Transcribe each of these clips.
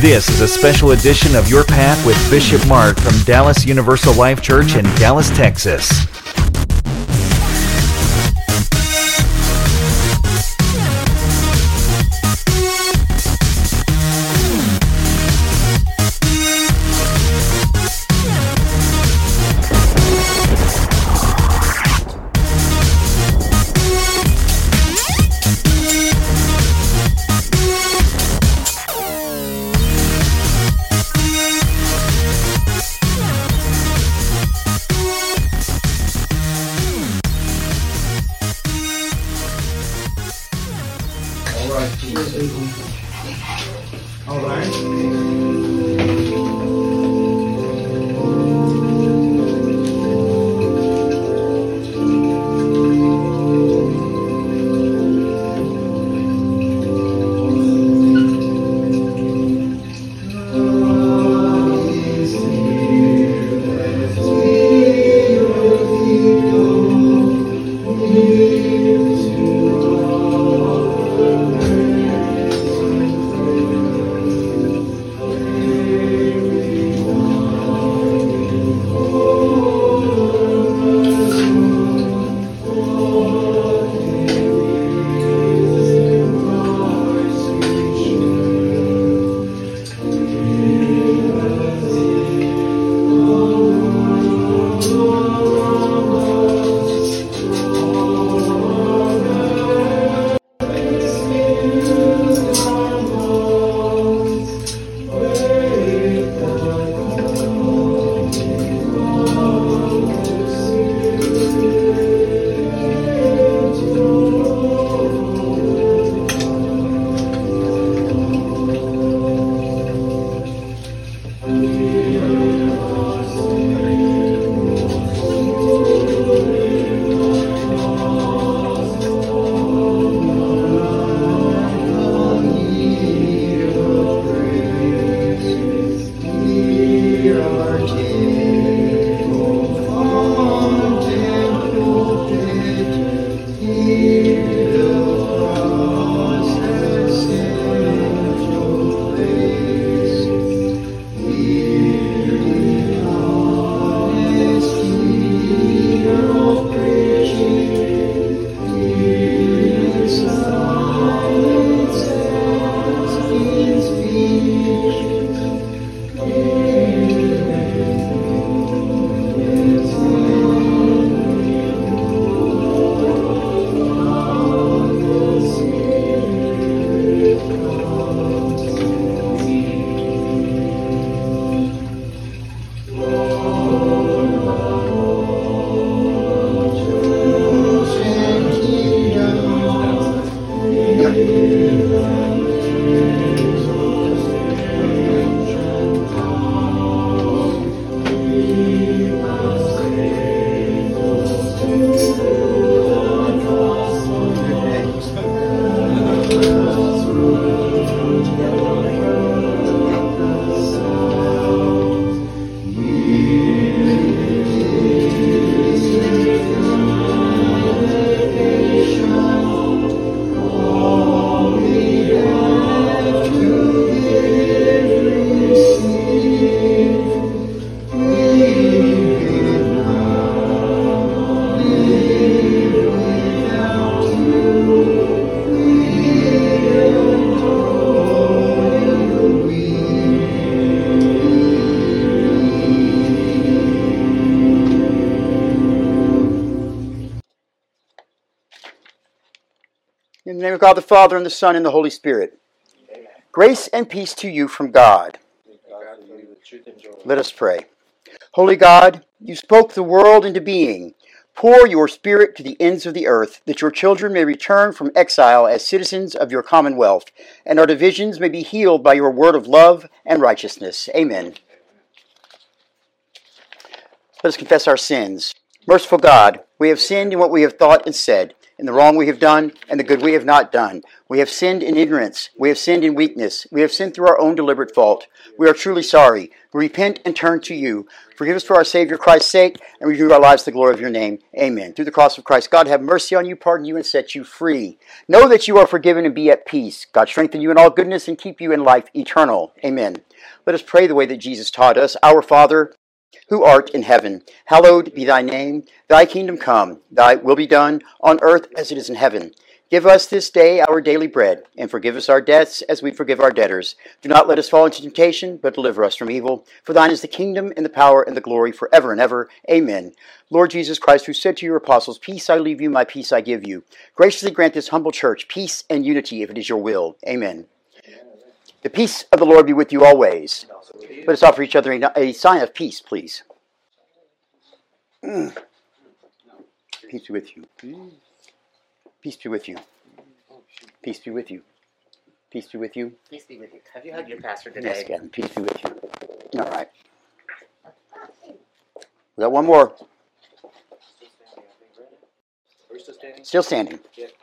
This is a special edition of Your Path with Bishop Mark from Dallas Universal Life Church in Dallas, Texas. In the name of God the Father, and the Son, and the Holy Spirit. Amen. Grace and peace to you from God. Let us pray. Holy God, you spoke the world into being. Pour your Spirit to the ends of the earth, that your children may return from exile as citizens of your commonwealth, and our divisions may be healed by your word of love and righteousness. Amen. Let us confess our sins. Merciful God, we have sinned in what we have thought and said, in the wrong we have done and the good we have not done. We have sinned in ignorance. We have sinned in weakness. We have sinned through our own deliberate fault. We are truly sorry. We repent and turn to you. Forgive us for our Savior Christ's sake, and renew our lives to the glory of your name. Amen. Through the cross of Christ, God have mercy on you, pardon you, and set you free. Know that you are forgiven and be at peace. God strengthen you in all goodness and keep you in life eternal. Amen. Let us pray the way that Jesus taught us. Our Father, who art in heaven, hallowed be thy name. Thy kingdom come, thy will be done, on earth as it is in heaven. Give us this day our daily bread, and forgive us our debts as we forgive our debtors. Do not let us fall into temptation, but deliver us from evil. For thine is the kingdom, and the power, and the glory, forever and ever. Amen. Lord Jesus Christ, who said to your apostles, peace I leave you, my peace I give you, graciously grant this humble church peace and unity, if it is your will. Amen. The peace of the Lord be with you always. Let us offer each other a sign of peace, please. Peace be with you. Peace be with you. Peace be with you. Peace be with you. Peace be with you. Have you hugged your pastor today? Yes, Gavin. Peace be with you. All right. We got one more. Still standing.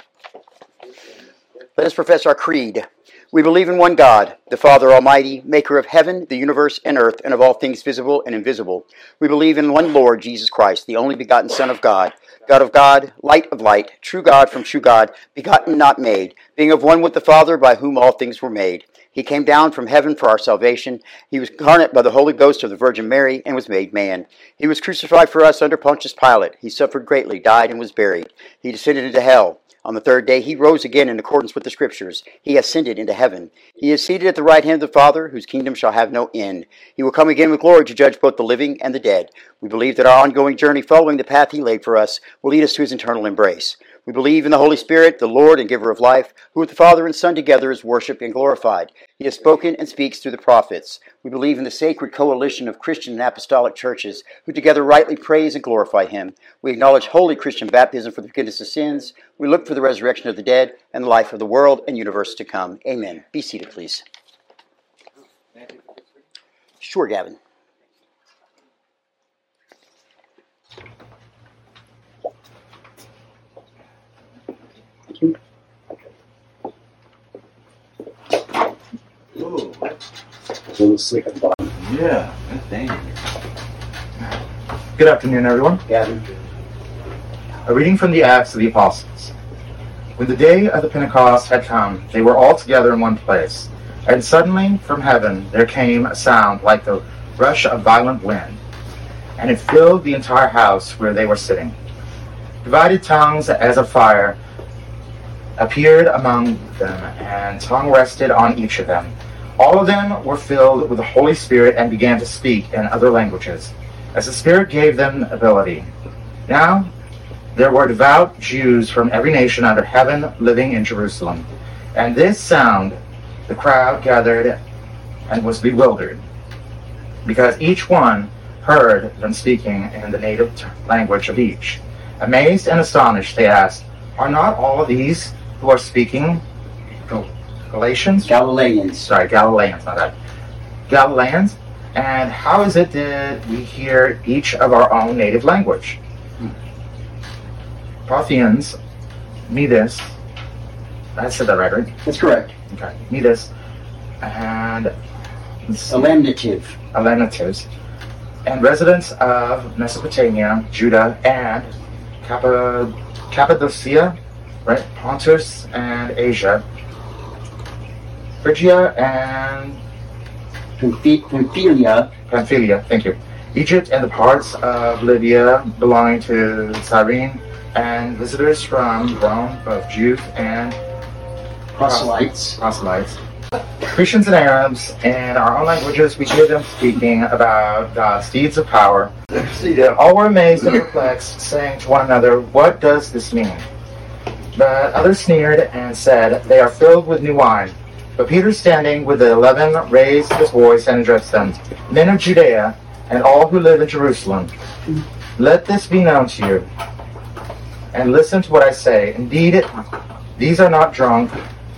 Let us profess our creed. We believe in one God, the Father Almighty, maker of heaven, the universe, and earth, and of all things visible and invisible. We believe in one Lord, Jesus Christ, the only begotten Son of God, God of God, light of light, true God from true God, begotten, not made, being of one with the Father, by whom all things were made. He came down from heaven for our salvation. He was incarnate by the Holy Ghost of the Virgin Mary, and was made man. He was crucified for us under Pontius Pilate. He suffered greatly, died, and was buried. He descended into hell. On the third day he rose again in accordance with the Scriptures. He ascended into heaven. He is seated at the right hand of the Father, whose kingdom shall have no end. He will come again with glory to judge both the living and the dead. We believe that our ongoing journey following the path he laid for us will lead us to his eternal embrace. We believe in the Holy Spirit, the Lord and giver of life, who with the Father and Son together is worshipped and glorified. He has spoken and speaks through the prophets. We believe in the sacred coalition of Christian and apostolic churches, who together rightly praise and glorify him. We acknowledge holy Christian baptism for the forgiveness of sins. We look for the resurrection of the dead and the life of the world and universe to come. Amen. Be seated, please. Sure, Gavin. Thank you. Ooh, a little slick at the bottom. Yeah, thank you. Good afternoon, everyone. Gavin. A reading from the Acts of the Apostles. When the day of the Pentecost had come, they were all together in one place. And suddenly, from heaven, there came a sound like the rush of violent wind, and it filled the entire house where they were sitting. Divided tongues as of fire appeared among them, and tongue rested on each of them. All of them were filled with the Holy Spirit and began to speak in other languages, as the Spirit gave them ability. Now there were devout Jews from every nation under heaven living in Jerusalem. And this sound the crowd gathered and was bewildered, because each one heard them speaking in the native language of each. Amazed and astonished, they asked, "Are not all of these who are speaking Galatians?" Galileans. Galileans, not that. Galileans? And how is it that we hear each of our own native language? Parthians, Medes, I said that right? That's correct. Okay, Medes, and Alamnatives, and residents of Mesopotamia, Judah, and Cappadocia, right? Pontus and Asia, Phrygia and Pamphylia, thank you. Egypt and the parts of Libya belonging to Cyrene, and visitors from Rome, both Jews and proselytes. Christians and Arabs, in our own languages, we hear them speaking about God's deeds of power. All were amazed and perplexed, saying to one another, "What does this mean?" But others sneered and said, "They are filled with new wine." But Peter, standing with the 11, raised his voice and addressed them, "Men of Judea, and all who live in Jerusalem, let this be known to you, and listen to what I say. Indeed, these are not drunk."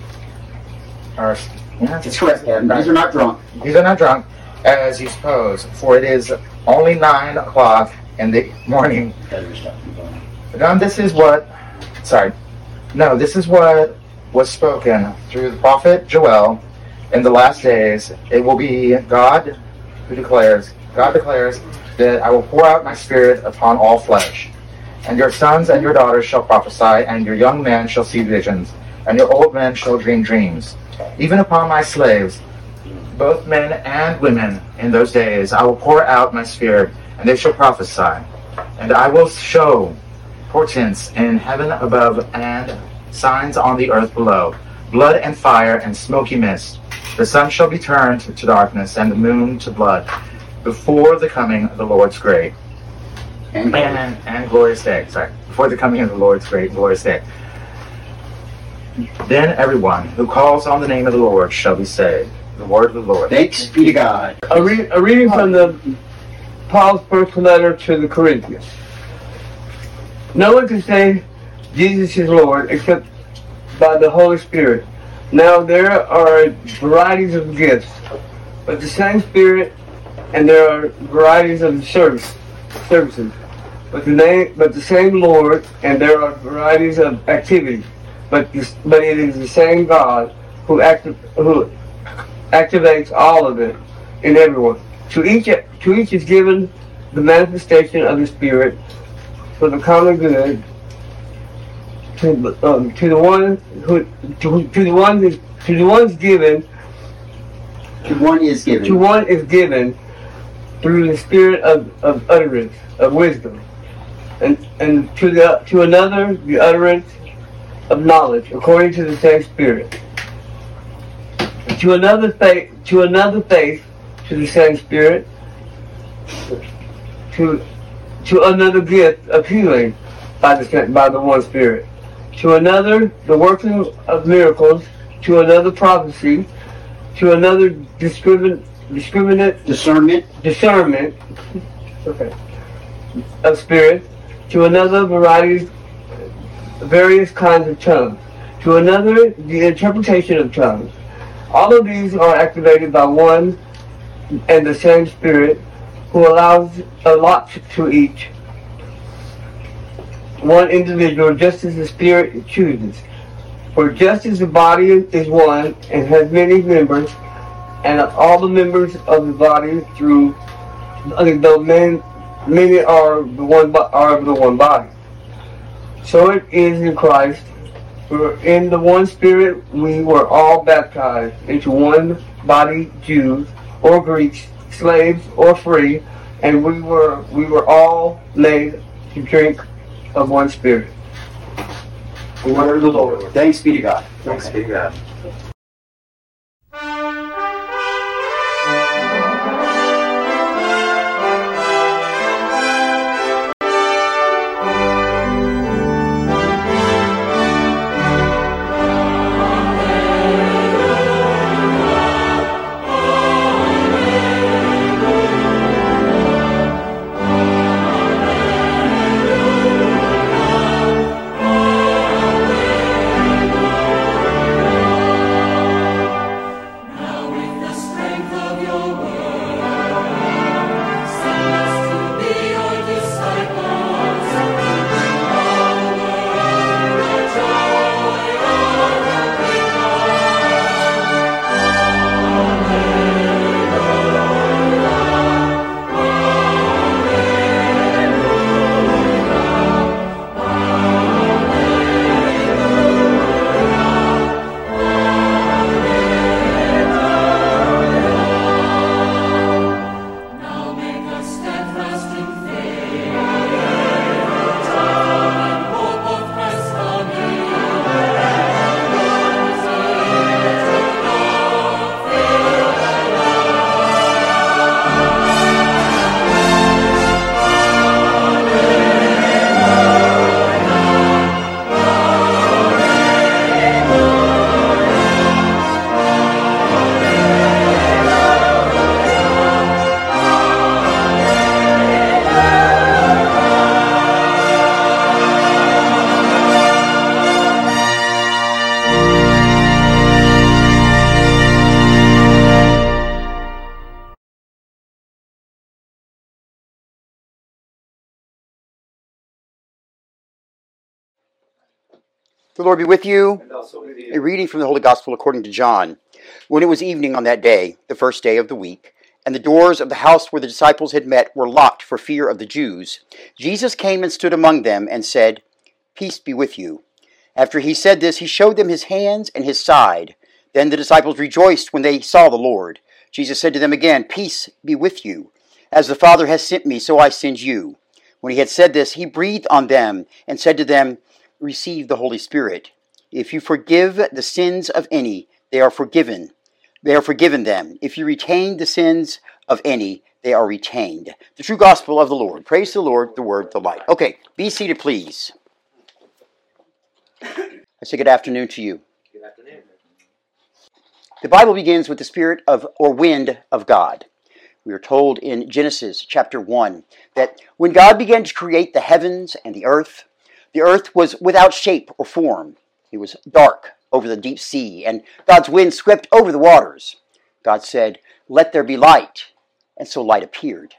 That's correct, Gavin. These are not drunk. These are not drunk, as you suppose, for it is only 9 o'clock in the morning. Now this is what No, this is what was spoken through the prophet Joel. In the last days, it will be God declares that I will pour out my spirit upon all flesh. And your sons and your daughters shall prophesy, and your young men shall see visions, and your old men shall dream dreams. Even upon my slaves, both men and women, in those days I will pour out my spirit, and they shall prophesy. And I will show portents in heaven above and signs on the earth below, blood and fire and smoky mist. The sun shall be turned to darkness and the moon to blood before the coming of the Lord's great and glorious day. Before the coming of the Lord's great and glorious day. Then everyone who calls on the name of the Lord shall be saved. The word of the Lord. Thanks be to God. A reading from Paul's first letter to the Corinthians. No one can say Jesus is Lord except by the Holy Spirit. Now there are varieties of gifts, but the same Spirit, and there are varieties of services, but the same Lord, and there are varieties of activities, but it is the same God who activates all of it in everyone. To each is given the manifestation of the Spirit for the common good. To the one is given through the spirit of utterance of wisdom, and to another the utterance of knowledge according to the same Spirit. To another faith to the same Spirit. To another gift of healing by the one Spirit. To another the working of miracles. To another prophecy. To another discernment. Okay. Of spirit. To another various kinds of tongues. To another the interpretation of tongues. All of these are activated by one and the same Spirit, who allows a lot to each one individual just as the Spirit chooses. For just as the body is one and has many members, and all the members of the body many are the one body. So it is in Christ. For in the one Spirit we were all baptized into one body, Jews or Greeks, slaves or free, and we were all made to drink of one Spirit. The word of the Lord. Thanks be to God. Thanks be to God. The Lord be with you. And also with you. A reading from the Holy Gospel according to John. When it was evening on that day, the first day of the week, and the doors of the house where the disciples had met were locked for fear of the Jews, Jesus came and stood among them and said, "Peace be with you." After he said this, he showed them his hands and his side. Then the disciples rejoiced when they saw the Lord. Jesus said to them again, "Peace be with you. As the Father has sent me, so I send you." When he had said this, he breathed on them and said to them, "Receive the Holy Spirit. If you forgive the sins of any, they are forgiven them. If you retain the sins of any, they are retained." The true gospel of the Lord. Praise the Lord, the word, the light. Okay, be seated, please. I say good afternoon to you. Good afternoon. The Bible begins with the spirit of, or wind of God. We are told in Genesis chapter 1 that when God began to create the heavens and the earth was without shape or form. It was dark over the deep sea, and God's wind swept over the waters. God said, "Let there be light," and so light appeared.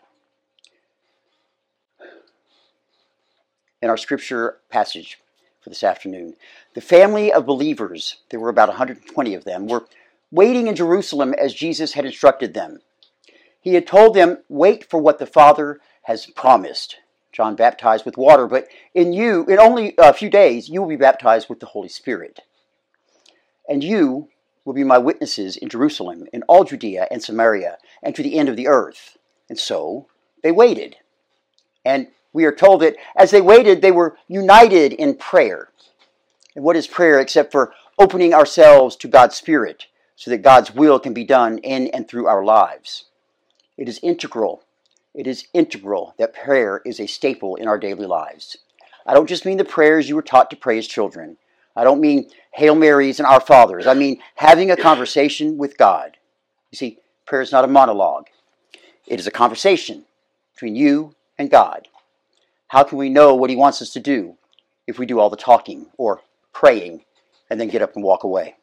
In our scripture passage for this afternoon, the family of believers, there were about 120 of them, were waiting in Jerusalem as Jesus had instructed them. He had told them, "Wait for what the Father has promised." John baptized with water, but in only a few days, you will be baptized with the Holy Spirit. And you will be my witnesses in Jerusalem, in all Judea and Samaria, and to the end of the earth. And so they waited. And we are told that as they waited, they were united in prayer. And what is prayer except for opening ourselves to God's Spirit so that God's will can be done in and through our lives? It is integral. It is integral that prayer is a staple in our daily lives. I don't just mean the prayers you were taught to pray as children. I don't mean Hail Marys and Our Fathers. I mean having a conversation with God. You see, prayer is not a monologue. It is a conversation between you and God. How can we know what He wants us to do if we do all the talking or praying and then get up and walk away?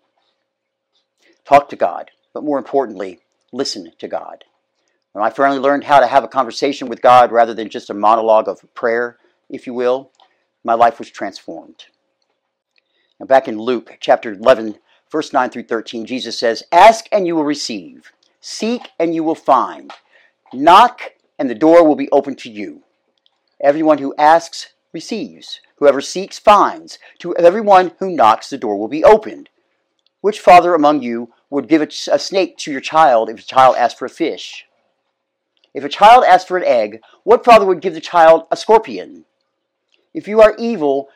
Talk to God, but more importantly, listen to God. When I finally learned how to have a conversation with God rather than just a monologue of prayer, if you will, my life was transformed. Now back in Luke chapter 11, verse 9 through 13, Jesus says, "Ask and you will receive. Seek and you will find. Knock and the door will be opened to you. Everyone who asks receives. Whoever seeks finds. To everyone who knocks, the door will be opened. Which father among you would give a snake to your child if a child asked for a fish? If a child asked for an egg, what father would give the child a scorpion? If you are evil,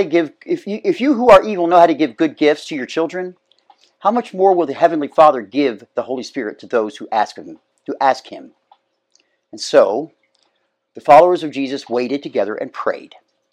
if you who are evil know how to give good gifts to your children, how much more will the Heavenly Father give the Holy Spirit to those who ask Him? And so, the followers of Jesus waited together and prayed.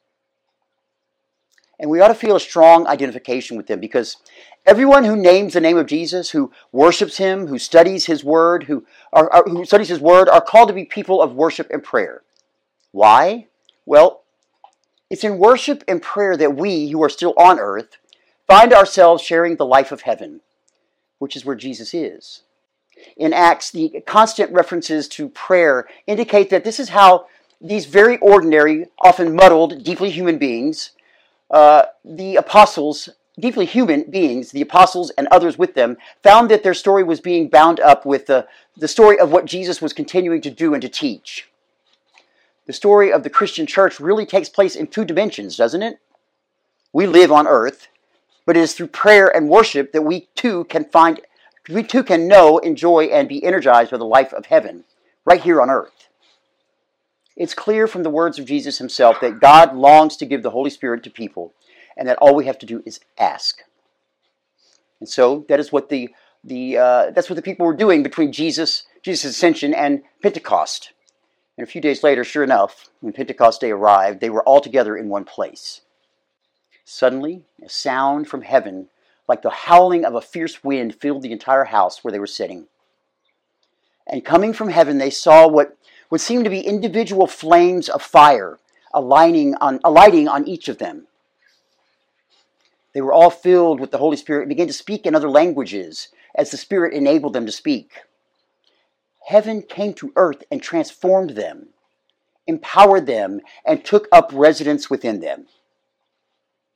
And we ought to feel a strong identification with them because everyone who names the name of Jesus, who worships Him, who studies His Word, who studies His Word, are called to be people of worship and prayer. Why? Well, it's in worship and prayer that we, who are still on earth, find ourselves sharing the life of heaven, which is where Jesus is. In Acts, the constant references to prayer indicate that this is how these very ordinary, often muddled, deeply human beings, the apostles, deeply human beings, the apostles and others with them, found that their story was being bound up with the story of what Jesus was continuing to do and to teach. The story of the Christian church really takes place in two dimensions, doesn't it? We live on earth, but it is through prayer and worship that we too can know, enjoy, and be energized by the life of heaven, right here on earth. It's clear from the words of Jesus Himself that God longs to give the Holy Spirit to people, and that all we have to do is ask. And so that is what that's what the people were doing between Jesus' ascension and Pentecost. And a few days later, sure enough, when Pentecost Day arrived, they were all together in one place. Suddenly, a sound from heaven, like the howling of a fierce wind, filled the entire house where they were sitting. And coming from heaven, they saw what would seem to be individual flames of fire alighting on each of them. They were all filled with the Holy Spirit and began to speak in other languages as the Spirit enabled them to speak. Heaven came to earth and transformed them, empowered them, and took up residence within them.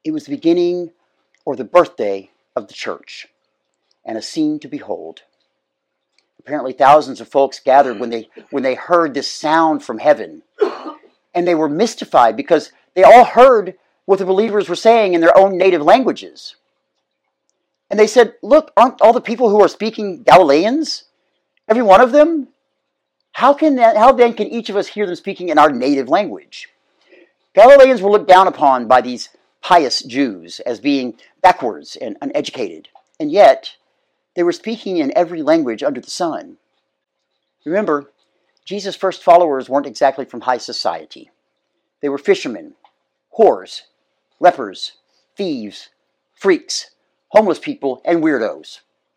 It was the beginning or the birthday of the church, and a scene to behold. Apparently thousands of folks gathered when they heard this sound from heaven. And they were mystified because they all heard what the believers were saying in their own native languages. And they said, look, aren't all the people who are speaking Galileans? Every one of them? How then can each of us hear them speaking in our native language? Galileans were looked down upon by these pious Jews as being backwards and uneducated. And yet, they were speaking in every language under the sun. Remember, Jesus' first followers weren't exactly from high society. They were fishermen, whores, lepers, thieves, freaks, homeless people, and weirdos.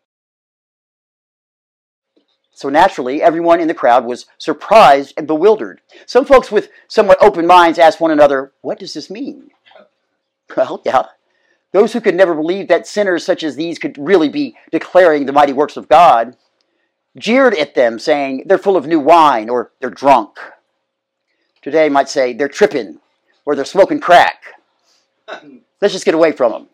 So naturally, everyone in the crowd was surprised and bewildered. Some folks with somewhat open minds asked one another, what does this mean? Well, yeah. Those who could never believe that sinners such as these could really be declaring the mighty works of God jeered at them, saying they're full of new wine or they're drunk. Today might say they're tripping or they're smoking crack. Let's just get away from them.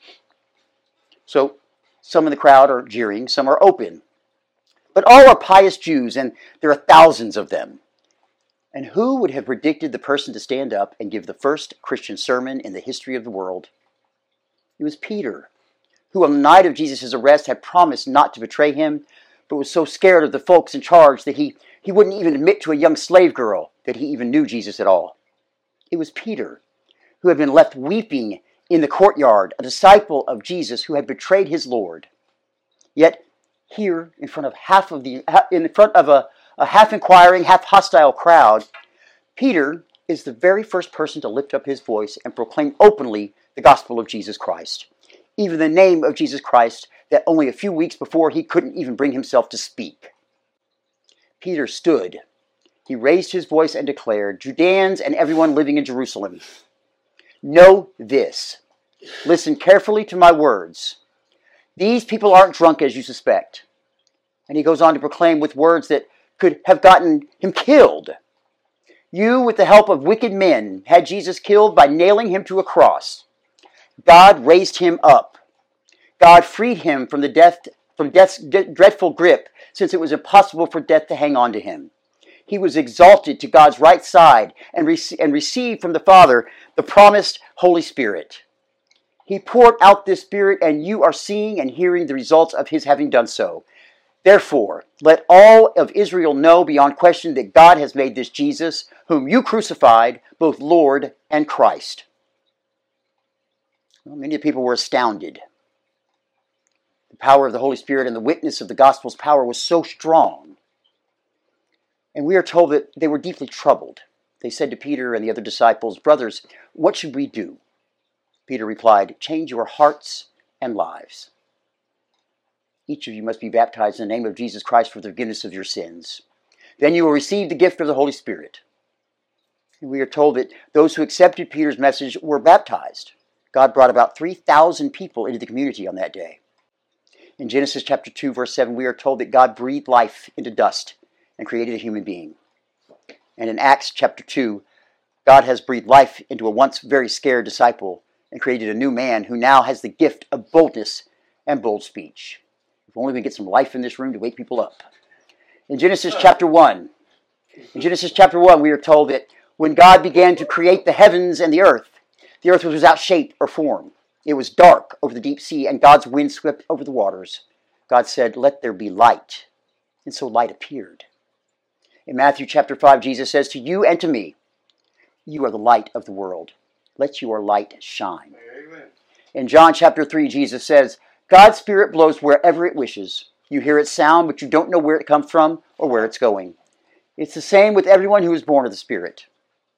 So some in the crowd are jeering, some are open. But all are pious Jews, and there are thousands of them. And who would have predicted the person to stand up and give the first Christian sermon in the history of the world? It was Peter, who on the night of Jesus' arrest had promised not to betray him, but was so scared of the folks in charge that he wouldn't even admit to a young slave girl that he even knew Jesus at all. It was Peter, who had been left weeping in the courtyard, a disciple of Jesus who had betrayed his Lord. Yet here, in front of a half-inquiring, half-hostile crowd, Peter is the very first person to lift up his voice and proclaim openly the gospel of Jesus Christ, even the name of Jesus Christ that only a few weeks before he couldn't even bring himself to speak. Peter stood. He raised his voice and declared, Judeans and everyone living in Jerusalem, know this. Listen carefully to my words. These people aren't drunk as you suspect. And he goes on to proclaim with words that could have gotten him killed. You, with the help of wicked men, had Jesus killed by nailing him to a cross. God raised him up. God freed him from death's dreadful grip, since it was impossible for death to hang on to him. He was exalted to God's right side and received from the Father the promised Holy Spirit. He poured out this Spirit, and you are seeing and hearing the results of his having done so. Therefore, let all of Israel know beyond question that God has made this Jesus, whom you crucified, both Lord and Christ. Well, many people were astounded. The power of the Holy Spirit and the witness of the gospel's power was so strong. And we are told that they were deeply troubled. They said to Peter and the other disciples, Brothers, what should we do? Peter replied, Change your hearts and lives. Each of you must be baptized in the name of Jesus Christ for the forgiveness of your sins. Then you will receive the gift of the Holy Spirit. And we are told that those who accepted Peter's message were baptized. God brought about 3,000 people into the community on that day. In Genesis chapter 2, verse 7, we are told that God breathed life into dust and created a human being. And in Acts chapter 2, God has breathed life into a once very scared disciple and created a new man who now has the gift of boldness and bold speech. If only we get some life in this room to wake people up. In Genesis chapter 1, we are told that when God began to create the heavens and the earth was without shape or form. It was dark over the deep sea, and God's wind swept over the waters. God said, Let there be light. And so light appeared. In Matthew chapter 5, Jesus says, To you and to me, you are the light of the world. Let your light shine. Amen. In John chapter 3, Jesus says, God's Spirit blows wherever it wishes. You hear its sound, but you don't know where it comes from or where it's going. It's the same with everyone who is born of the Spirit.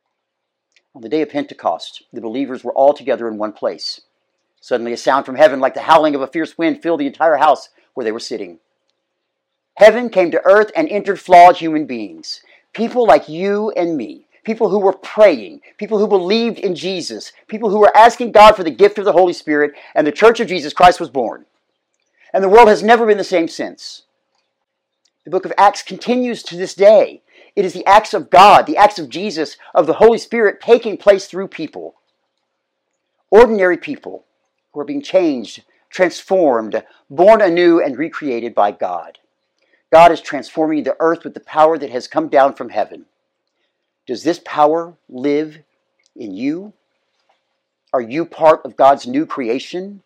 On the day of Pentecost, the believers were all together in one place. Suddenly a sound from heaven like the howling of a fierce wind filled the entire house where they were sitting. Heaven came to earth and entered flawed human beings. People like you and me. People who were praying. People who believed in Jesus. People who were asking God for the gift of the Holy Spirit. And the Church of Jesus Christ was born. And the world has never been the same since. The book of Acts continues to this day. It is the acts of God, the acts of Jesus, of the Holy Spirit taking place through people. Ordinary people who are being changed, transformed, born anew, and recreated by God. God is transforming the earth with the power that has come down from heaven. Does this power live in you? Are you part of God's new creation?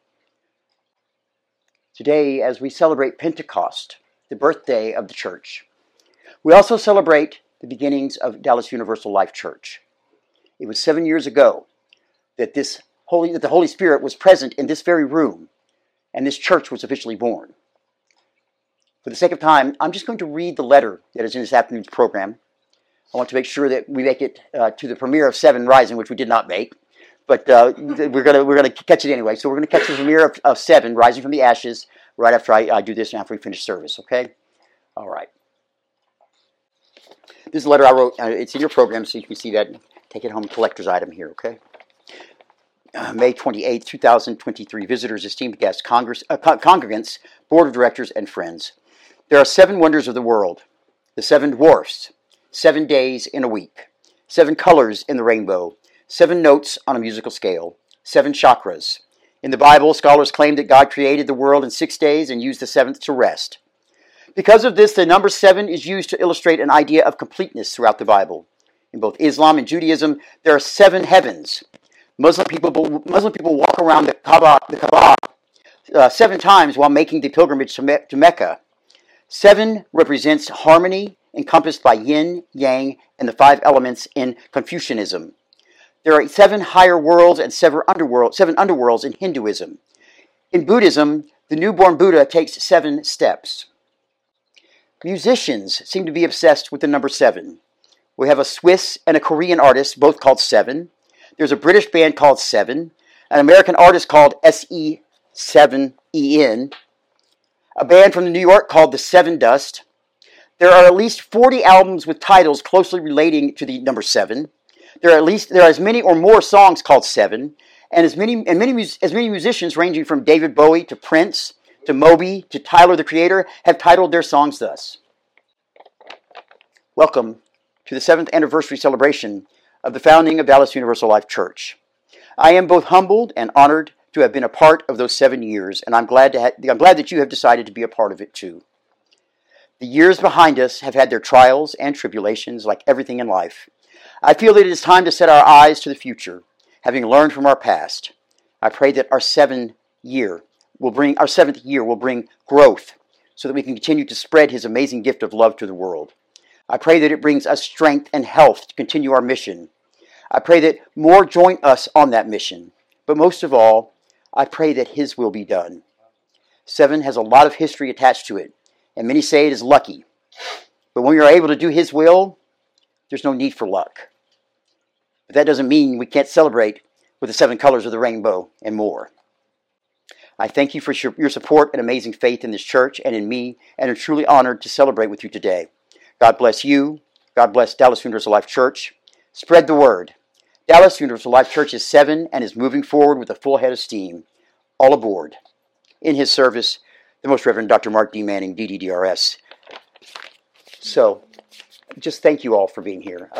Today, as we celebrate Pentecost, the birthday of the church, we also celebrate the beginnings of Dallas Universal Life Church. It was 7 years ago that the Holy Spirit was present in this very room, and this church was officially born. For the sake of time, I'm just going to read the letter that is in this afternoon's program. I want to make sure that we make it to the premiere of 7 Rising, which we did not make, but we're going to catch it anyway. So we're going to catch the premiere of 7 Rising from the Ashes right after I do this and after we finish service. Okay? All right. This is a letter I wrote. It's in your program, so you can see that. Take it home, collector's item here. Okay? May 28, 2023. Visitors, esteemed guests, congregants, board of directors, and friends. There are 7 wonders of the world. The 7 dwarfs. 7 days in a week. 7 colors in the rainbow. 7 notes on a musical scale. 7 chakras. In the Bible, scholars claim that God created the world in 6 days and used the 7th to rest. Because of this, the number 7 is used to illustrate an idea of completeness throughout the Bible. In both Islam and Judaism, there are 7 heavens. Muslim people walk around the Kaaba 7 times while making the pilgrimage to Mecca. 7 represents harmony, encompassed by yin, yang, and the 5 elements in Confucianism. There are 7 higher worlds and 7 underworlds in Hinduism. In Buddhism, the newborn Buddha takes 7 steps. Musicians seem to be obsessed with the number 7. We have a Swiss and a Korean artist, both called 7. There's a British band called 7, an American artist called SE7EN, a band from New York called the Seven Dust. There are at least 40 albums with titles closely relating to the number 7. There are as many or more songs called 7, and as many musicians ranging from David Bowie to Prince to Moby to Tyler the Creator have titled their songs thus. Welcome to the 7th anniversary celebration of the founding of Dallas Universal Life Church. I am both humbled and honored to have been a part of those 7 years, and I'm glad that you have decided to be a part of it too. The years behind us have had their trials and tribulations, like everything in life. I feel that it is time to set our eyes to the future, having learned from our past. I pray that our 7th year will bring growth, so that we can continue to spread His amazing gift of love to the world. I pray that it brings us strength and health to continue our mission. I pray that more join us on that mission. But most of all, I pray that His will be done. 7 has a lot of history attached to it, and many say it is lucky. But when we are able to do His will, there's no need for luck. But that doesn't mean we can't celebrate with the 7 colors of the rainbow and more. I thank you for your support and amazing faith in this church and in me, and am truly honored to celebrate with you today. God bless you. God bless Dallas Universal Life Church. Spread the word. Dallas Universal Life Church is 7 and is moving forward with a full head of steam. All aboard. In his service, the Most Reverend Dr. Mark D. Manning, DDDRS. So, just thank you all for being here.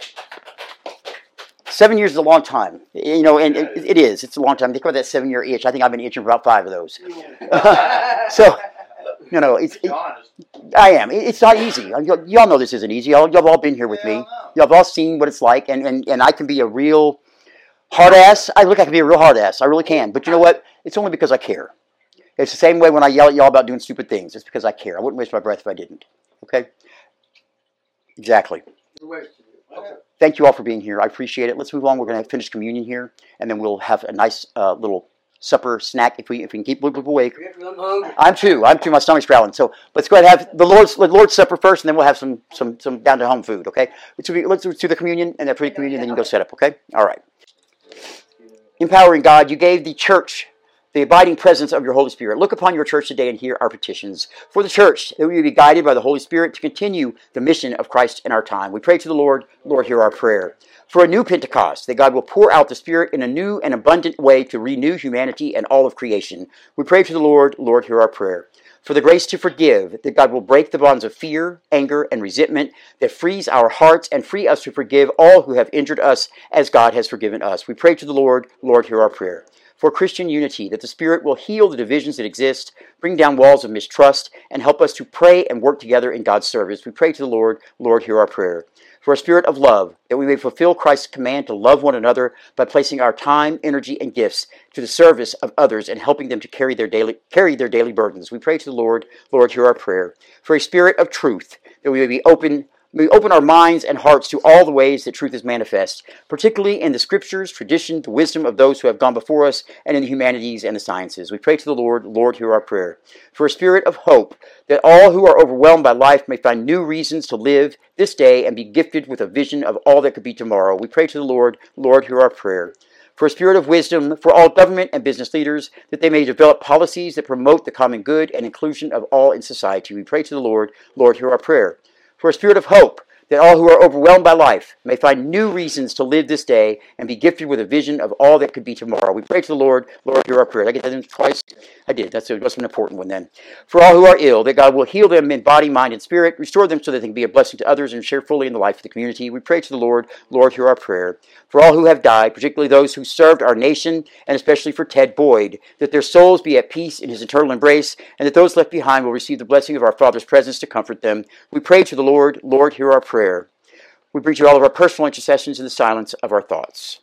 7 years is a long time, and it is. It's a long time. Think about that 7-year itch. I think I've been itching for about 5 of those. I am. It's not easy. Y'all know this isn't easy. Y'all have all been here with me. Y'all have all seen what it's like, and I can be a real hard ass. I can be a real hard ass. I really can. But you know what? It's only because I care. It's the same way when I yell at y'all about doing stupid things. It's because I care. I wouldn't waste my breath if I didn't. Okay? Exactly. Thank you all for being here. I appreciate it. Let's move on. We're going to finish communion here, and then we'll have a nice little supper snack if we can keep people awake. I'm too. My stomach's growling. So let's go ahead and have the Lord's Supper first, and then we'll have some down to home food. Okay? Let's do the communion and the pre-communion, then you can go set up. Okay? All right. Empowering God, you gave the church the abiding presence of your Holy Spirit. Look upon your church today and hear our petitions. For the church, that we may be guided by the Holy Spirit to continue the mission of Christ in our time. We pray to the Lord. Lord, hear our prayer. For a new Pentecost, that God will pour out the Spirit in a new and abundant way to renew humanity and all of creation. We pray to the Lord. Lord, hear our prayer. For the grace to forgive, that God will break the bonds of fear, anger, and resentment that frees our hearts and free us to forgive all who have injured us as God has forgiven us. We pray to the Lord. Lord, hear our prayer. For Christian unity, that the Spirit will heal the divisions that exist, bring down walls of mistrust, and help us to pray and work together in God's service. We pray to the Lord. Lord, hear our prayer. For a spirit of love, that we may fulfill Christ's command to love one another by placing our time, energy, and gifts to the service of others and helping them to carry their daily burdens. We pray to the Lord. Lord, hear our prayer. For a spirit of truth, that we may open our minds and hearts to all the ways that truth is manifest, particularly in the scriptures, tradition, the wisdom of those who have gone before us, and in the humanities and the sciences. We pray to the Lord. Lord, hear our prayer. For a spirit of hope, that all who are overwhelmed by life may find new reasons to live this day and be gifted with a vision of all that could be tomorrow. We pray to the Lord. Lord, hear our prayer. For a spirit of wisdom for all government and business leaders, that they may develop policies that promote the common good and inclusion of all in society. We pray to the Lord. Lord, hear our prayer. For a spirit of hope, that all who are overwhelmed by life may find new reasons to live this day and be gifted with a vision of all that could be tomorrow. We pray to the Lord. Lord, hear our prayer. Did I get that in twice? I did. That's an important one then. For all who are ill, that God will heal them in body, mind, and spirit, restore them so that they can be a blessing to others and share fully in the life of the community. We pray to the Lord. Lord, hear our prayer. For all who have died, particularly those who served our nation, and especially for Ted Boyd, that their souls be at peace in his eternal embrace, and that those left behind will receive the blessing of our Father's presence to comfort them. We pray to the Lord. Lord, hear our prayer. We bring you all of our personal intercessions in the silence of our thoughts.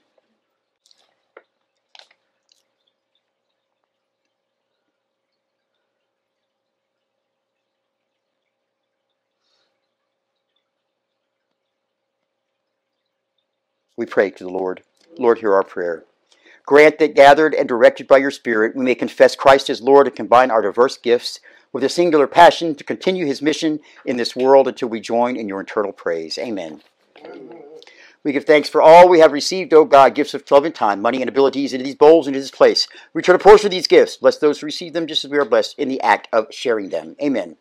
We pray to the Lord. Lord, hear our prayer. Grant that, gathered and directed by your Spirit, we may confess Christ as Lord and combine our diverse gifts with a singular passion to continue his mission in this world until we join in your eternal praise. Amen. We give thanks for all we have received, O God, gifts of love and time, money and abilities into these bowls and into this place. Return a portion of these gifts. Bless those who receive them just as we are blessed in the act of sharing them. Amen.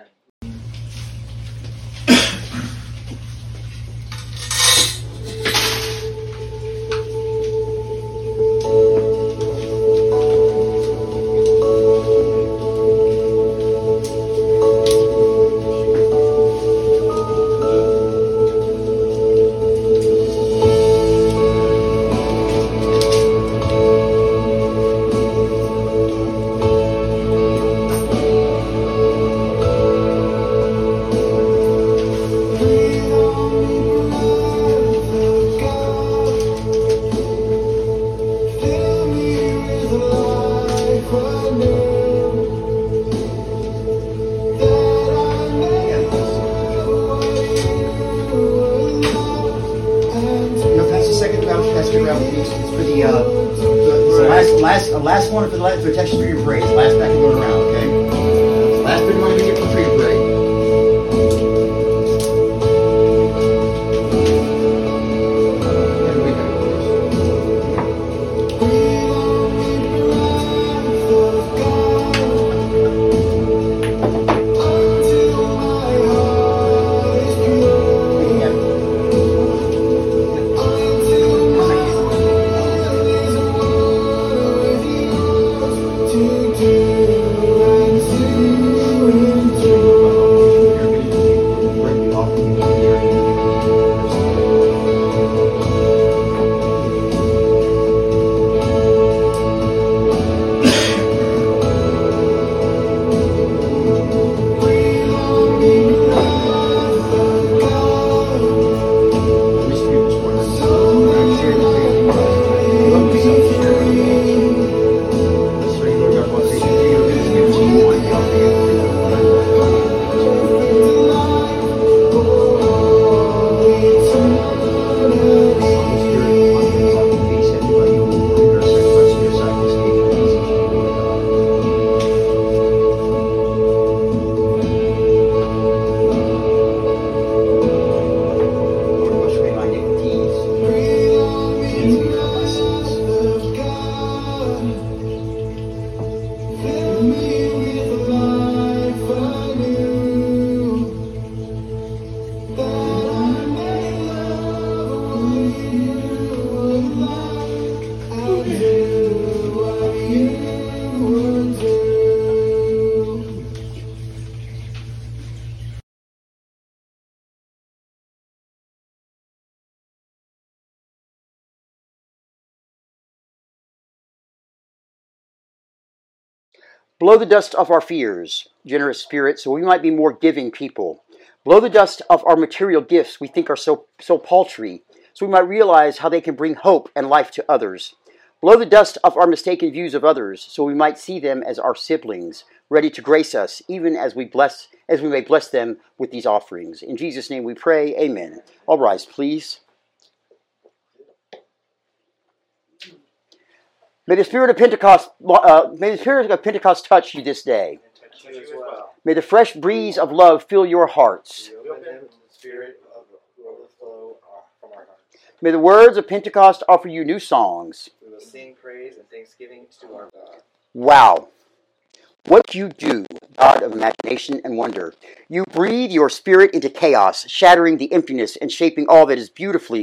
Last one for the protection for your praise. Last back and going around, okay? Last bit of money we get for your praise. To do Blow the dust off our fears, generous Spirit, so we might be more giving people. Blow the dust off our material gifts we think are so paltry, so we might realize how they can bring hope and life to others. Blow the dust off our mistaken views of others, so we might see them as our siblings, ready to grace us, even as we may bless them with these offerings. In Jesus' name we pray, amen. All rise, please. May the Spirit of Pentecost touch you this day. May the fresh breeze of love fill your hearts. May the words of Pentecost offer you new songs. We will sing praise and thanksgiving to our God. Wow. What you do, God of imagination and wonder. You breathe your Spirit into chaos, shattering the emptiness and shaping all that is beautiful.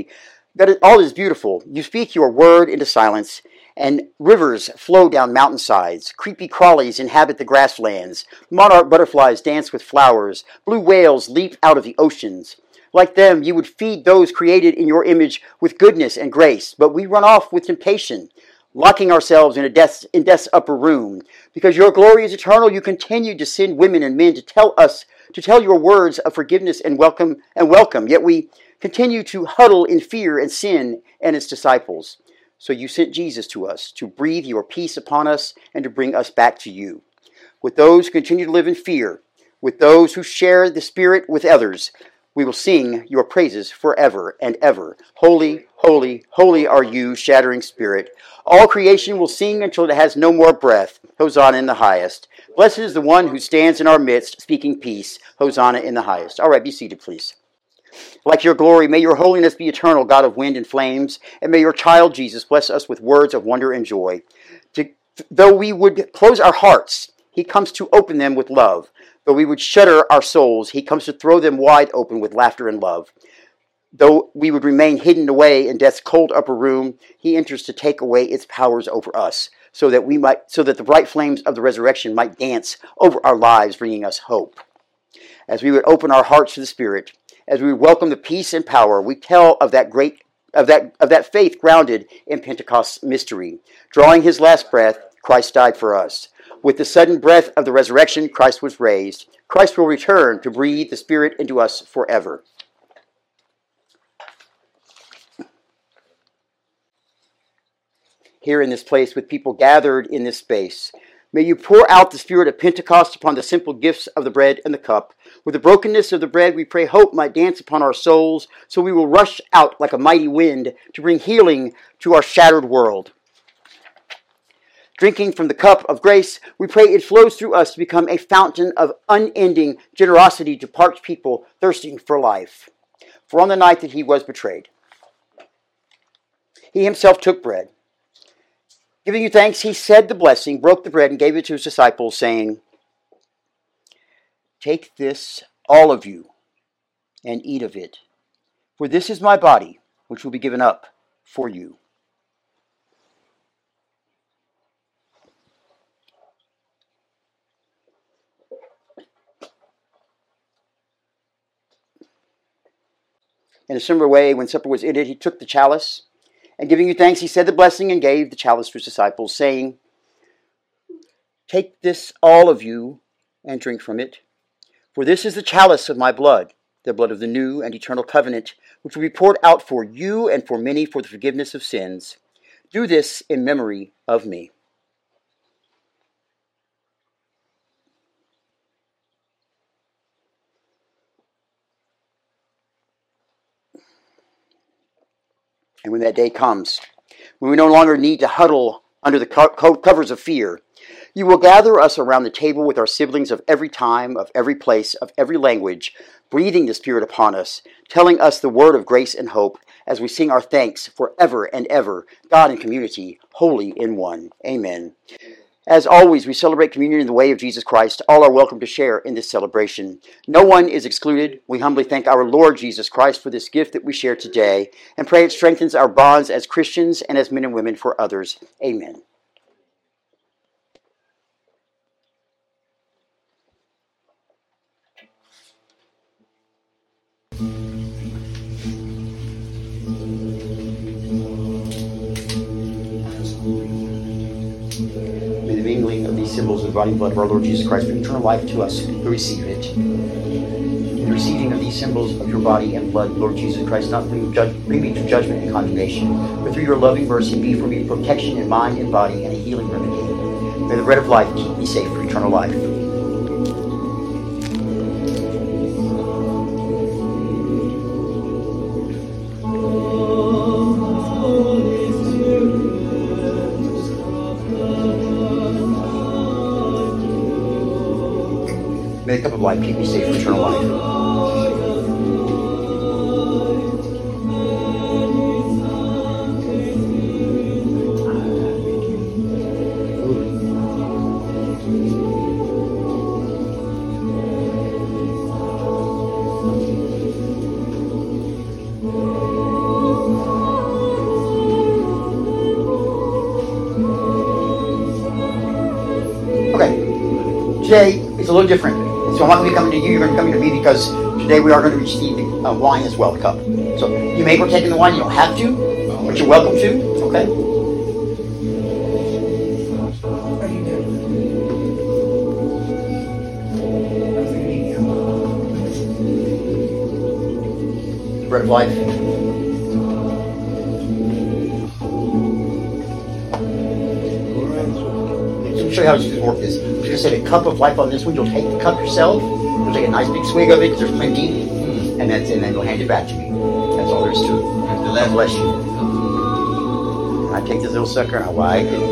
You speak your word into silence, and rivers flow down mountainsides. Creepy crawlies inhabit the grasslands. Monarch butterflies dance with flowers. Blue whales leap out of the oceans. Like them, you would feed those created in your image with goodness and grace, but we run off with temptation, locking ourselves in death's upper room. Because your glory is eternal, you continue to send women and men to tell your words of forgiveness and welcome. Yet we continue to huddle in fear and sin and its disciples. So you sent Jesus to us to breathe your peace upon us and to bring us back to you. With those who continue to live in fear, with those who share the Spirit with others, we will sing your praises forever and ever. Holy, holy, holy are you, shattering Spirit. All creation will sing until it has no more breath. Hosanna in the highest. Blessed is the one who stands in our midst, speaking peace. Hosanna in the highest. All right, be seated, please. Like your glory, may your holiness be eternal, God of wind and flames, and may your child Jesus bless us with words of wonder and joy. Though we would close our hearts, he comes to open them with love. Though we would shudder our souls, he comes to throw them wide open with laughter and love. Though we would remain hidden away in death's cold upper room, he enters to take away its powers over us, so that the bright flames of the resurrection might dance over our lives, bringing us hope. As we would open our hearts to the Spirit, as we welcome the peace and power, we tell of that faith grounded in Pentecost's mystery. Drawing his last breath, Christ died for us. With the sudden breath of the resurrection, Christ was raised. Christ will return to breathe the Spirit into us forever. Here in this place, with people gathered in this space, may you pour out the Spirit of Pentecost upon the simple gifts of the bread and the cup. With the brokenness of the bread, we pray hope might dance upon our souls, so we will rush out like a mighty wind to bring healing to our shattered world. Drinking from the cup of grace, we pray it flows through us to become a fountain of unending generosity to parched people thirsting for life. For on the night that he was betrayed, he himself took bread. Giving you thanks, he said the blessing, broke the bread, and gave it to his disciples, saying, "Take this, all of you, and eat of it, for this is my body, which will be given up for you." In a similar way, when supper was ended, he took the chalice, and giving you thanks, he said the blessing and gave the chalice to his disciples, saying, "Take this, all of you, and drink from it. For this is the chalice of my blood, the blood of the new and eternal covenant, which will be poured out for you and for many for the forgiveness of sins. Do this in memory of me." And when that day comes, when we no longer need to huddle under the covers of fear, you will gather us around the table with our siblings of every time, of every place, of every language, breathing the Spirit upon us, telling us the word of grace and hope as we sing our thanks forever and ever, God and community, holy in one. Amen. As always, we celebrate communion in the way of Jesus Christ. All are welcome to share in this celebration. No one is excluded. We humbly thank our Lord Jesus Christ for this gift that we share today and pray it strengthens our bonds as Christians and as men and women for others. Amen. May the mingling of these symbols of body and blood of our Lord Jesus Christ, bring eternal life to us who receive it. In the receiving of these symbols of your body and blood, Lord Jesus Christ, not bring me to judgment and condemnation, but through your loving mercy be for me protection in mind and body and a healing remedy. May the bread of life keep me safe for eternal life. May the cup of life keep me safe for eternal life. Okay, today is a little different. So I'm not going to be coming to you, you're going to be coming to me because today we are going to receive wine as well, the cup. So you may partake in the wine, you don't have to, but you're welcome to, okay? The bread of life. Let me show you how this work is. I'm going to say the cup of life on this one. You'll take the cup yourself. You'll take a nice big swig of it because there's plenty, and then you'll hand it back to me. That's all there is to it. God bless you. I take this little sucker and I wipe it.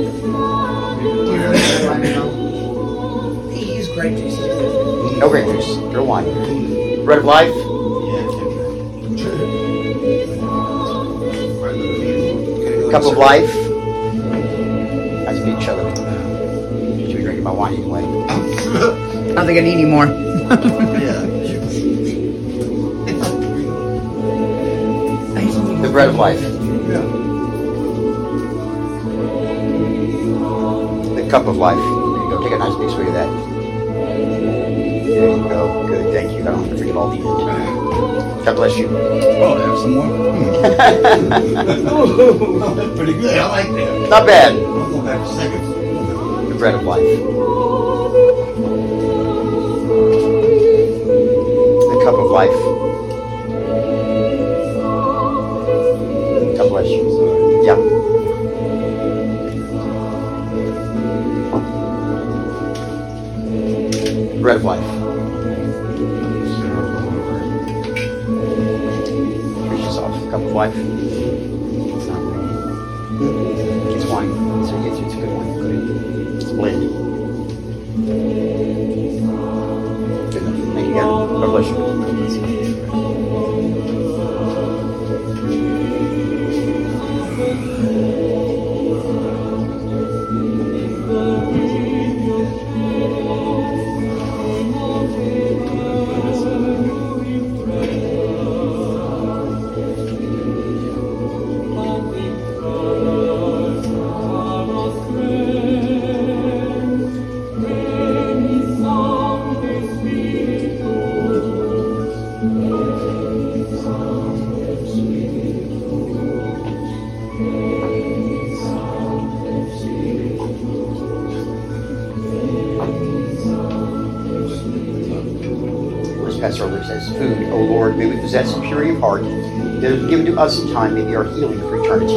He used grape juice. No grape juice. Pure wine. Bread of life. Cup of life. Nice to meet each other. Should be drinking my wine anyway. I don't think I need any more. The bread of life. The cup of life. There you go. Take a nice big swig of that. There you go. Good. Thank you. I don't have to drink it all at the end. God bless you. Oh, have some more? That's pretty good. I like that. Not bad. I'll go back a second. The bread of life. The cup of life. God bless you. Yeah. Bread of life. Finish this off. Cup of life. It's wine. So it's a good wine. Good. It's blend. Good enough. Thank you again. God bless you. Pastor Oliver says, food, O Lord, may we possess purity of heart that is given to us in time may be our healing for eternity.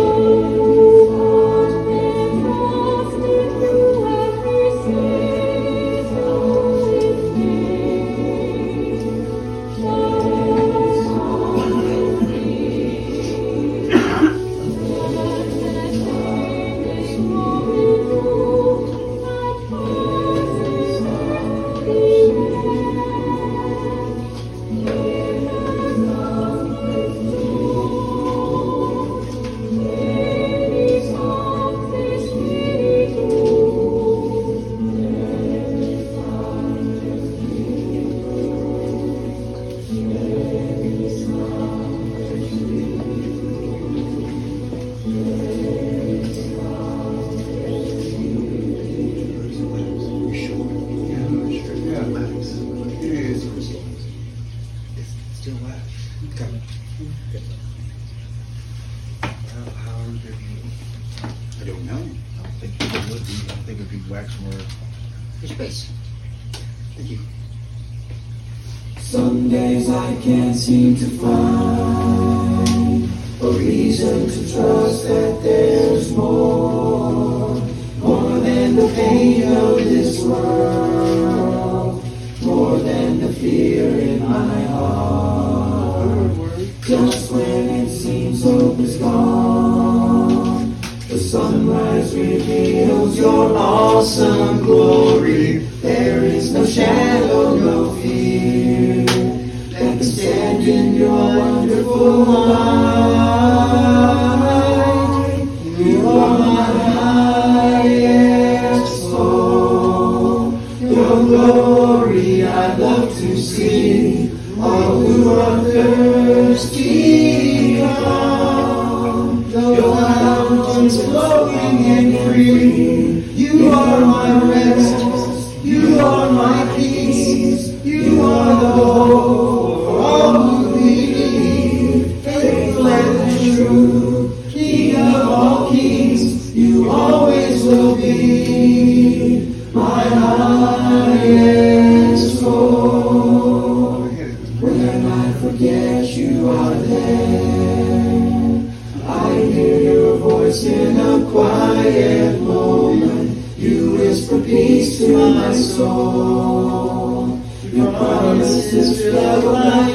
Your space. Thank you. Some days I can't seem to find a reason to trust that there's more than the pain of this world, more than the fear in my heart. Just when it seems hope is gone, the sunrise reveals your awesome glory. There is no shadow, no fear that can stand in your wonderful light. You are my highest goal. Your glory I love to see. All who are thirsty come. Your fountains flowing and free. You are my rest. You are my peace. You are the hope for all who believe. Faithful and true, King of all kings, you always will be my highest goal. When I forget you are there, I hear your voice in a quiet moment. You whisper peace to my soul. Your promises fill my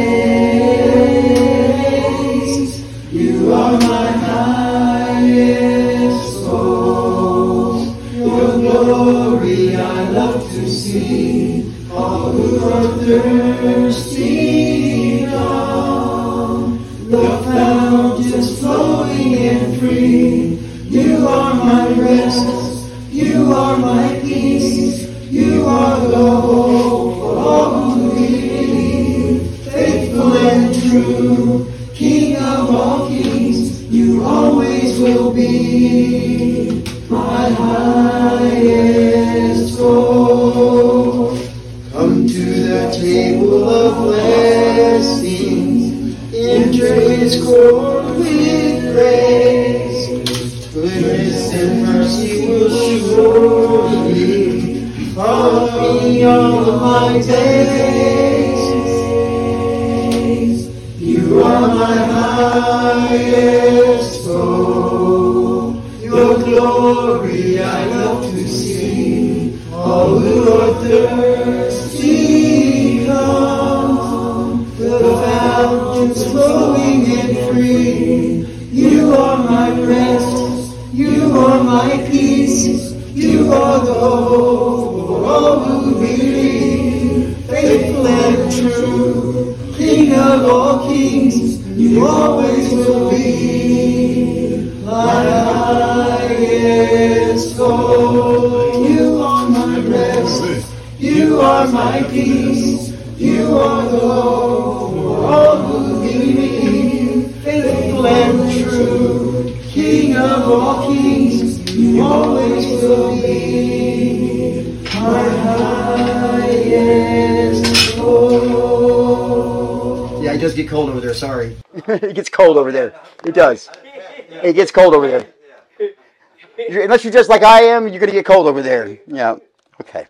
days. You are my highest goal. Your glory I love to see. All who are thirsty come. The fountains flowing and free. You are my rest. You are my peace. You are the hope for all who believe. Faithful and true, King of all kings, you always will be my highest goal. Come to the table of blessings, enter his court with praise. Goodness and mercy will surely follow me all of my days. You are my highest goal. Your glory I love to see. All who are thirsty come. The fountains flowing and free. You are my rest. You are my peace. You are the hope for all who believe. Faithful and true, King of all kings, you always will be my highest goal. You are my rest. You are my peace. You are the hope for all who believe. Faithful and true, King of all kings, you always will be my highest goal. Yeah, it does get cold over there, sorry. It gets cold over there. It does. It gets cold over there. Unless you're just like I am, you're going to get cold over there. Yeah. Okay.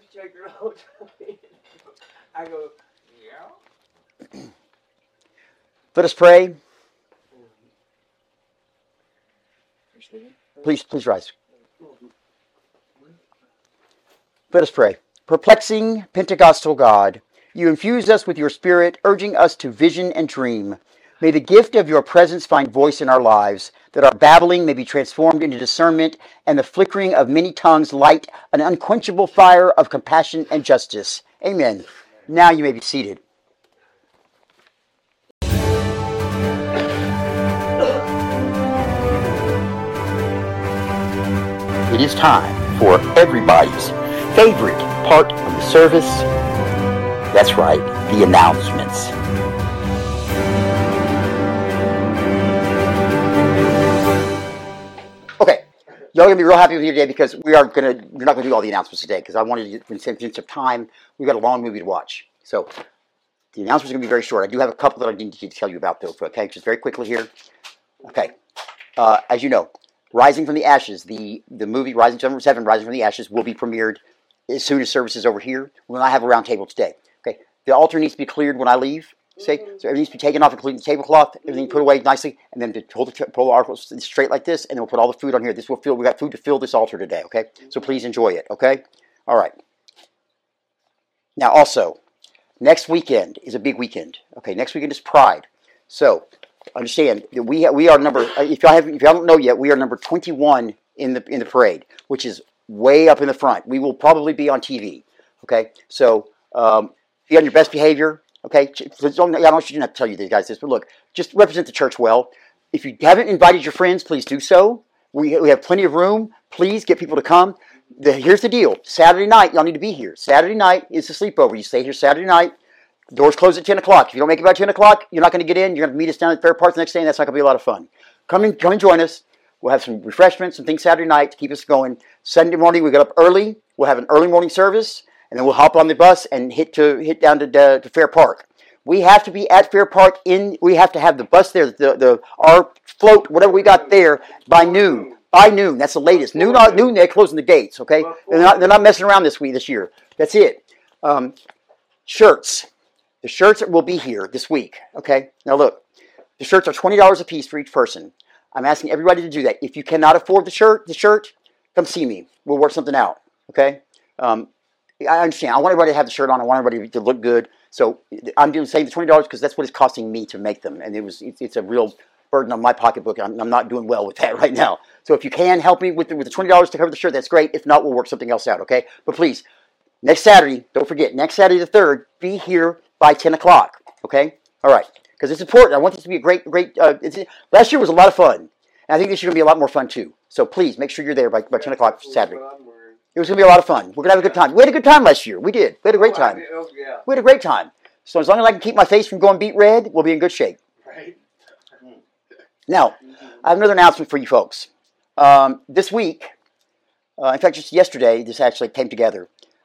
I go, yeah. Let us pray. Please rise. Let us pray. Perplexing Pentecostal God, you infuse us with your Spirit, urging us to vision and dream. May the gift of your presence find voice in our lives, that our babbling may be transformed into discernment, and the flickering of many tongues light an unquenchable fire of compassion and justice. Amen. Now you may be seated. It is time for everybody's favorite part of the service. That's right, the announcements. Okay, y'all are gonna be real happy with me today because we're not gonna do all the announcements today because I wanted to, in the interest of time, we've got a long movie to watch. So the announcements are gonna be very short. I do have a couple that I need to tell you about though. Okay, just very quickly here. Okay, as you know, Rising from the Ashes, the movie Rising from the Ashes will be premiered as soon as service is over here. We'll not have a round table today. Okay, the altar needs to be cleared when I leave. Okay, so everything needs to be taken off, including the tablecloth, everything put away nicely, and then to pull the altar straight like this, and then we'll put all the food on here. This will fill. We got food to fill this altar today. Okay, so please enjoy it. Okay, all right. Now also, next weekend is a big weekend. Okay, next weekend is Pride. So understand that we are number. If y'all don't know yet, we are number 21 in the parade, which is way up in the front. We will probably be on TV. Okay, so be on your best behavior. Okay, I don't want you to tell you guys this, but look, just represent the church well. If you haven't invited your friends, please do so. We have plenty of room. Please get people to come. Here's the deal. Saturday night, y'all need to be here. Saturday night is the sleepover. You stay here Saturday night. Doors close at 10 o'clock. If you don't make it by 10 o'clock, you're not going to get in. You're going to meet us down at Fair Park the next day, and that's not going to be a lot of fun. Come and join us. We'll have some refreshments, some things Saturday night to keep us going. Sunday morning, we get up early. We'll have an early morning service, and then we'll hop on the bus and hit down to Fair Park. We have to be at Fair Park. We have to have the bus there, our float, whatever we got there, by noon. By noon, that's the latest. Noon, they're closing the gates. Okay, they're not messing around this year. That's it. Shirts. The shirts will be here this week. Okay. Now look, the shirts are $20 a piece for each person. I'm asking everybody to do that. If you cannot afford the shirt, come see me. We'll work something out. Okay. I understand. I want everybody to have the shirt on. I want everybody to look good. So I'm saying the $20 because that's what it's costing me to make them, and it's a real burden on my pocketbook. I'm not doing well with that right now. So if you can help me with the $20 to cover the shirt, that's great. If not, we'll work something else out. Okay. But please, next Saturday, don't forget, next Saturday the 3rd, be here by 10 o'clock. Okay. All right. Because it's important. I want this to be a great. Last year was a lot of fun, and I think this year will be a lot more fun too. So please make sure you're there by 10 o'clock Saturday. It was going to be a lot of fun. We're going to have a good time. We had a good time last year. We did. We had a great time. We had a great time. So as long as I can keep my face from going beet red, we'll be in good shape. Right. Now, I have another announcement for you folks. This week, in fact, just yesterday, this actually came together.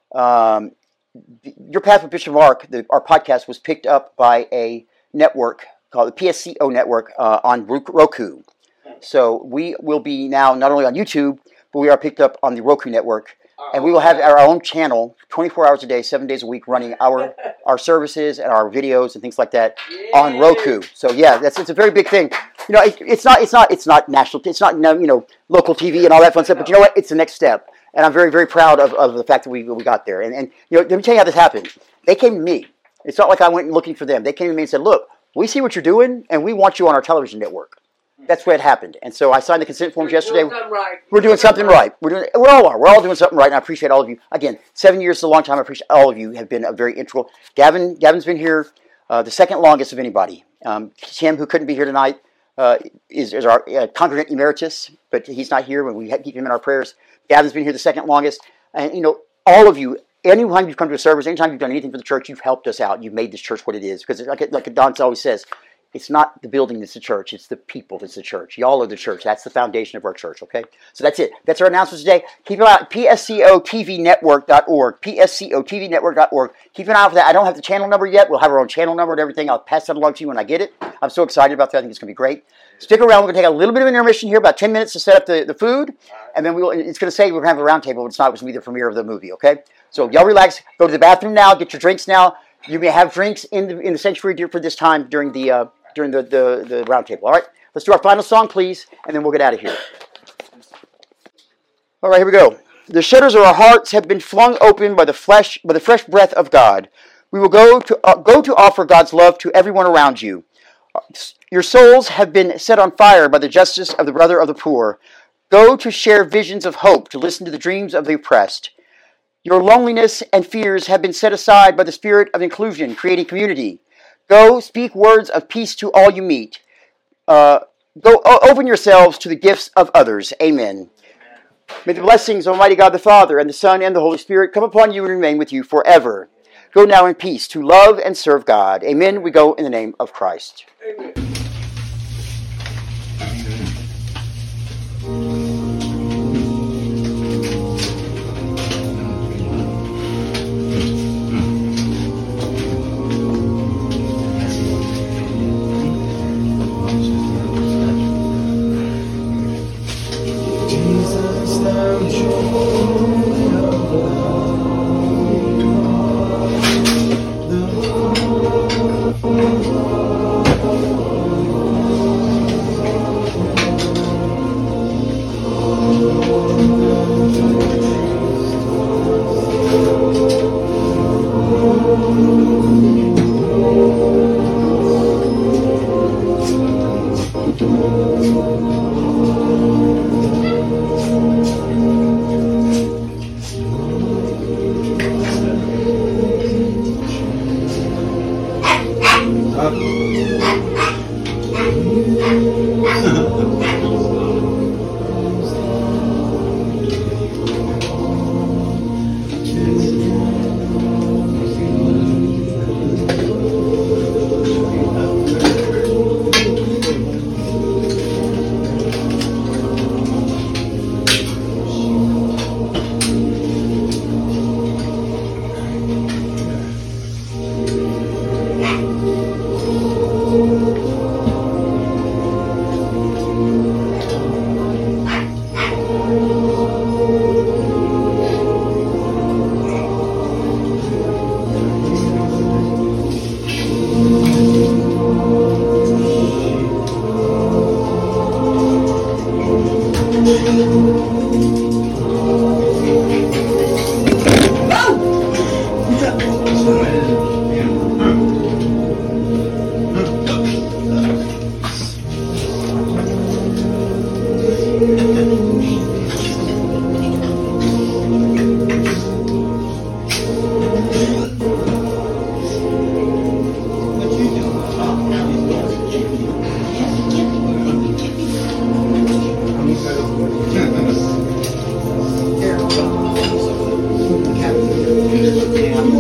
Your Path with Bishop Mark, our podcast, was picked up by a network called the PSCO Network on Roku. So we will be now not only on YouTube, but we are picked up on the Roku network. And we will have our own channel 24 hours a day, 7 days a week, running our services and our videos and things like that on Roku. So yeah, it's a very big thing. You know, it's not national, it's not local TV and all that fun stuff. But you know what? It's the next step, and I'm very, very proud of the fact that we got there. And let me tell you how this happened. They came to me. It's not like I went looking for them. They came to me and said, "Look, we see what you're doing, and we want you on our television network." That's what happened. And so I signed the consent forms yesterday. We're doing something right. We're all doing something right, and I appreciate all of you. Again, 7 years is a long time. I appreciate all of you have been very integral. Gavin's been here the second longest of anybody. Tim, who couldn't be here tonight, is our congregant emeritus, but he's not here. We keep him in our prayers. Gavin's been here the second longest. And, all of you, anytime you've come to a service, anytime you've done anything for the church, you've helped us out. You've made this church what it is. Because like Don always says, it's not the building that's the church. It's the people that's the church. Y'all are the church. That's the foundation of our church, okay? So that's it. That's our announcements today. Keep an eye out. PSCOTVnetwork.org. PSCOTVnetwork.org. Keep an eye out for that. I don't have the channel number yet. We'll have our own channel number and everything. I'll pass that along to you when I get it. I'm so excited about that. I think it's going to be great. Stick around. We're going to take a little bit of an intermission here, about 10 minutes to set up the food. And then it's going to say we're going to have a round table, but it's not. It's going to be the premiere of the movie, okay? So y'all relax. Go to the bathroom now. Get your drinks now. You may have drinks in the sanctuary for this time during the round table. All right, let's do our final song, please, and then we'll get out of here. All right, here we go. The shutters of our hearts have been flung open by the fresh breath of God. We will go to offer God's love to everyone around you. Your souls have been set on fire by the justice of the brother of the poor. Go to share visions of hope, to listen to the dreams of the oppressed. Your loneliness and fears have been set aside by the spirit of inclusion, creating community. Go speak words of peace to all you meet. Go open yourselves to the gifts of others. Amen. May the blessings of Almighty God the Father and the Son and the Holy Spirit come upon you and remain with you forever. Go now in peace to love and serve God. Amen. We go in the name of Christ. Amen. Jesus, thou joy of love.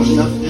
close enough?